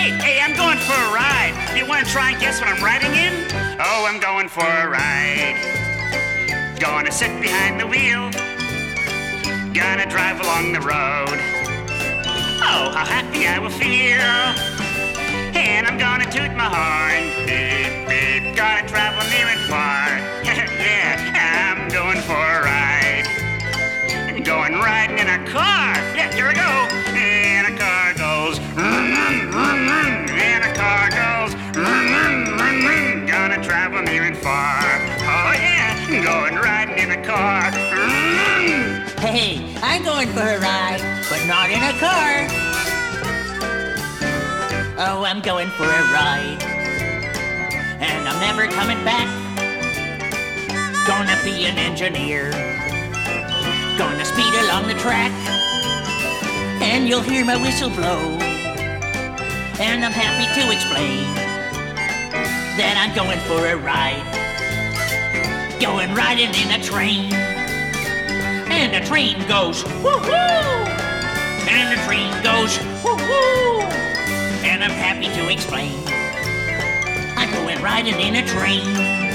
Hey, I'm going for a ride. You want to try and guess what I'm riding in? Oh, I'm going for a ride. Gonna sit behind the wheel. Gonna drive along the road. Oh, how happy I will feel. And I'm gonna toot my horn. Beep, beep. Gonna travel near and far. Yeah, I'm going for a ride. Going riding in a car. Yeah, here we go. And a car goes. And a car goes. Gonna travel near and far. Oh yeah, going riding in a car. Hey, I'm going for a ride, but not in a car. Oh, I'm going for a ride, and I'm never coming back. Gonna be an engineer. Gonna speed along the track, and you'll hear my whistle blow. And I'm happy to explain that I'm going for a ride. Going riding in a train. And the train goes, woo-hoo! And the train goes, woo-hoo! And I'm happy to explain I'm going riding in a train.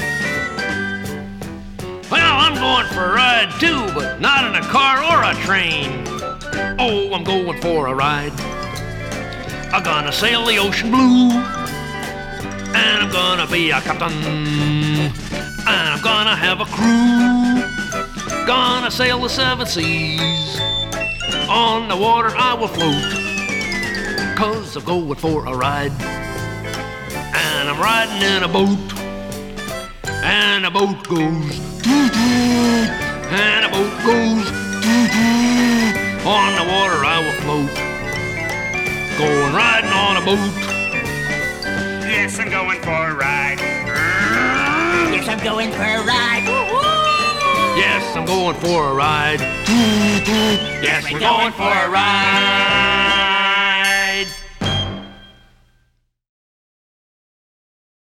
Well, I'm going for a ride too, but not in a car or a train. Oh, I'm going for a ride. I'm gonna sail the ocean blue, and I'm gonna be a captain, and I'm gonna have a crew. Gonna sail the 7 seas, on the water I will float, 'cause I'm going for a ride. And I'm riding in a boat, and a boat goes doo-doo, and a boat goes doo-doo. On the water I will float, going riding on a boat. Yes, I'm going for a ride. Yes, I'm going for a ride. Yes, I'm going for a ride. Yes, we're going for a ride.